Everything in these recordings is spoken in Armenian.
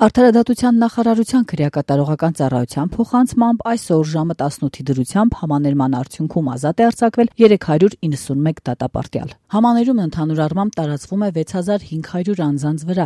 Արդարադատության նախարարության քրեակատարողական ծառայության փոխանցմամբ այսօր ժամը 18-ի դրությամբ համաներման արդյունքում ազատ է արձակվել 391 դատապարտյալ։ Համաներումը ընդհանուր առմամբ տարածվում է 6500 անձանց վրա,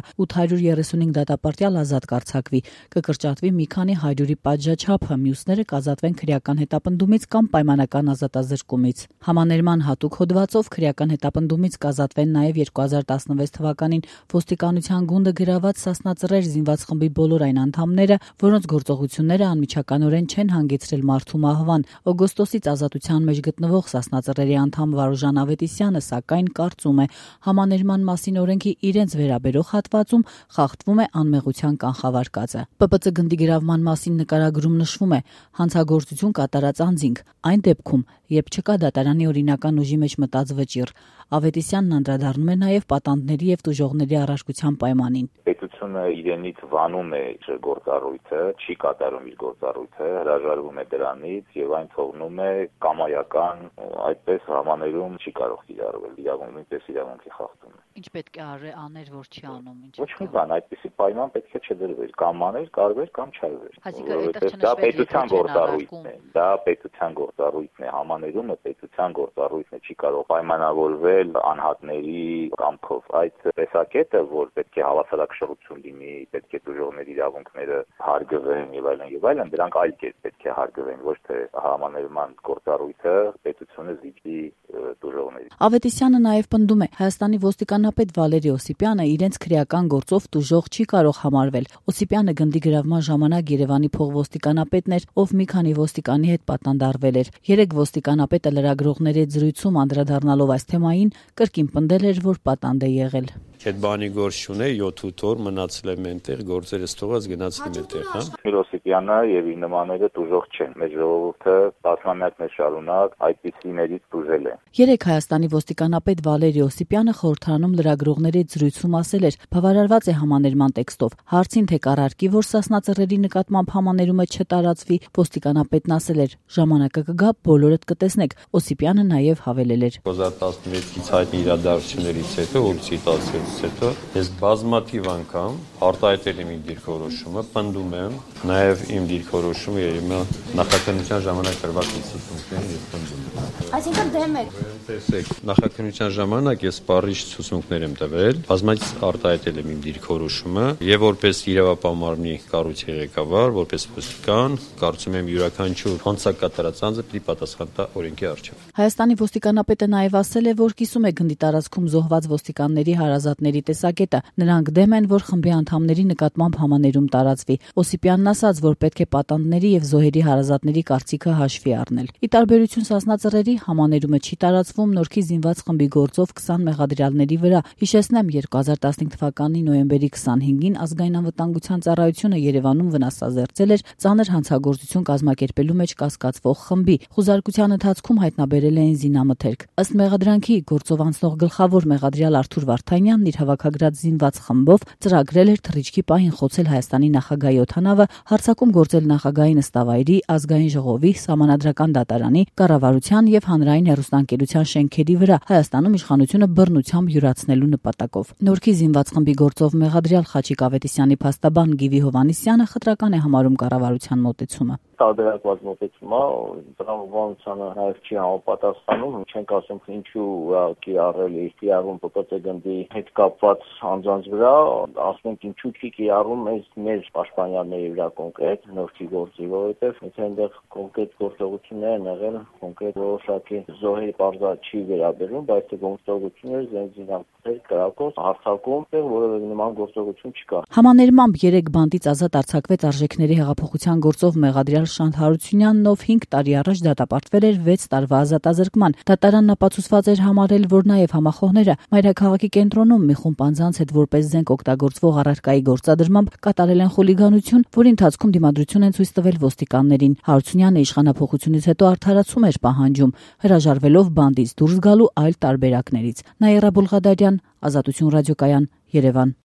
835 դատապարտյալ ազատ կարձակվի, կկրճատվի մի քանի հարյուրի պատժաչափը, մյուսները կազատվեն քրեական հետապնդումից կամ պայմանական ազատազրկումից։ Համաներման հատուկ հոդվածով քրեական հետապնդումից կազատվեն նաև 2016 թվականին ոստիկանության գունդը գրաված Սասնա Ծռեր զինված խմբի բոլոր այն անդամները, որոնց գործողությունները անմիջականորեն չեն հանգեցրել մարդու մահվան։ Օգոստոսից ազատության մեջ գտնվող Սասնա Ծռերի անդամ Վարուժան Ավետիսյանը սակայն կարծում է, համաներման մասին օրենքի իրենց վերաբերող հատվածում խախտվում է անմեղության կանխավարկածը։ ՊՊԾ գնդի գրավման մասին նկարագրում նշվում է. հանցագործություն կատարած անձինք, այն դեպքում, երբ չկա դատարանի օրինական ուժի մեջ մտած վճիռ։ Ավետիսյանն անդրադառնում է նաև պատանդների եւ տուժողների առարկության պայմանին։ Պետությունը իրենից վանում է գործառույթը, չի կատարում իր գործառույթը, հրաժարվում է դրանից եւ այն թողնում է կամայական, այդպես համաներում չի կարող կիրառվել, նույնպես իրավունքի խախտում է։ Ինչ պետք է աներ, որ չի անում, ինչ։ Ոչ մի բան, այդպիսի պայման պետք է չդրվեր, կամ աներ, կարվեր կամ չարվեր։ Այսինքն դա պետության գործառույթն է, դա պետության գործառույթն է, համաներումը պետության գործառույթն է, չի կարող պայմանավորվել անհատների կամքով։ Այդ տեսակետը, որ պետք է հավասարակշռություն լինի, պետք է տուժողների իրավունքները հարգվեն եւ այլն, դրանք այլ կերպ պետք է հարգվեն, ոչ թե համաներման գործառույթը պետությունը զիջի տուժողների։ Ավետիսյանը նաև պնդում է, Հայաստանի ոստիկանապետ Վալերի Օսիպյանը իրենց քրեական գործով տուժող չի կարող համարվել։ Օսիպյանը գնդի գրավման ժամանակ Երևանի փողոստիկանապետն էր, ով մի քանի ոստիկանի հետ պատանդարվել էր։ 3 ոստիկանապետը լրագրողների հետ զրույցում անդրադառնալով այս թեմային կրկին պնդել էր, որ պատանդ է եղել։ Այդ բանի գործ չունե 7-8 օր մնացել եմ այնտեղ, գործերս թողած գնացել եմ այնտեղ, հա։ Միրոսիպյանը եւ իր նմանները տուժող չեն։ Մեր ժողովուրդը տասնամյակներ շարունակ այդպիսիներից տուժել է։ 3 Հայաստանի ոստիկանապետ Վալերի Օսիպյանը խորհրդարանում լրագրողների հետ զրույցում ասել էր, բավարարված է համաներման տեքստով։ Հարցին թե կառարկի, որ Սասնա Ծռերի նկատմամբ համաներումը չտարածվի, ոստիկանապետն ասել էր, ժամանակը կգա, բոլորդ կտեսնեք։ Օսիպյանը նաև հավելել էր. 2016-ից հայտնի իրադարձություններից հետո, որից հետո ես բազմաթիվ անգամ արտահայտել եմ իմ դիրքորոշումը, պնդում եմ նաև իմ դիրքորոշումը եւ իմ նախաքննության ժամանակ տրված ցուցումներն ես պնդում եմ։ Այսինքն դեմ եք։ Տեսեք, նախաքննության ժամանակ ես սպառիչ ցուցումներ եմ տվել, բազմաթիվ արտահայտել եմ իմ դիրքորոշումը եւ որպես իրավապահ մարմնի կառույցի ղեկավար, որպես ոստիկան, կարծում եմ յուրաքանչյուր հանցակատարած անձը պետք է պատասխան տա օրենքի առջև։ Հայաստանի ոստիկանապետը նաև ասել է, որ կիսում է գնդի տարածքում զոհված ոստիկանների հարազատների տեսակետը։ Նրանք դեմ են, որ խմբի անդամների նկատմամբ համաներում տարածվի։ Օսիպյանն ասաց, որ պետք է պատանդների եւ զոհերի հարազատների կարծիքը հաշվի առնել։ Ի տարբերություն Սասնա Ծռերի, համաներումը չի տարածվում Նորքի զինված խմբի գործով 20 մեղադրյալների վրա։ Հիշեցնեմ, 2015 թվականի նոյեմբերի 25-ին ազգային անվտանգության ծառայությունը Երևանում վնասազերծել էր ծանր հանցագործություն կազմակերպելու մեջ կասկածվող խմբի։ Խուզարկության ընթացքում հայտնաբերել էին զինամթերք։ Ըստ մեղադրանքի գործով անցնող գլխավոր մեղադրյալ Արթուր Վարդանյանն իր հավաքագրած զինված խմբով ծրագրել էր թռիչքի պահին խոցել Հայաստանի նախագահի օդանավը, հարձակում գործել նախագահի նստավայրի, ազգային ժողովի, սահմանադրական դատարանի, կառավարության եւ հանրային հեռուստաընկերության շենքերի վրա Հայաստանում իշխանությունը բռնությամբ յուրացնելու նպատակով։ Նորքի զինված խմբի գործով մեղադրյալ Խաչիկ Ավետիսյանի փաստաբան Գիվի Հովհաննիսյանը խտրական է համարում կառավարության մոտեցումը։ Տարբերակված մոտեցումը տրամաբանությանը նաև չի համապատասխանում, չենք ասում ինչու կիրառել է կիրառում ՊՊՑ գնդի հետ կապված անձանց վրա, ասում ենք ինչու չի կիրառում մեր պաշտպանյանների վրա կոնկրետ նորքի գործի, որովհետև եթե այնտեղ կոնկրետ գործողություններ են եղել, կոնկրետ որոշակի զոհերի բարձր չի վերաբերում, բայց թե գործողությունները զինամթերք կրակոց հարձակում, որևէ նման գործողություն չկա։ Համաներմամբ 3 բանդից ազատ արձակվեց արժեքների հեղափոխության գործով մեղադրյալ Շանթ Հարությունյանն, ով 5 տարի առաջ դատապարտվել էր 6 տարվա ազատազրկման։ Դատարանն ապացուցված էր համարել, որ նաև համախոհները մայրաքաղաքի կենտրոնում մի խումբ անձանց հետ որպես զենք օգտագործվող առարկայի գործադրմամբ կատարել են խուլիգանություն, որի ընթացքում դիմադրություն են ցույց տվել ոստիկաններին։ Հարությունյանը իշխանափոխությունից հետո արդարացում էր պահանջում, հրաժարվելով բանդից դուրս գալու այլ տարբերակներից։ Նաիրա Բուլղադարյան, Ազատություն ռադիոկայան, Երևան։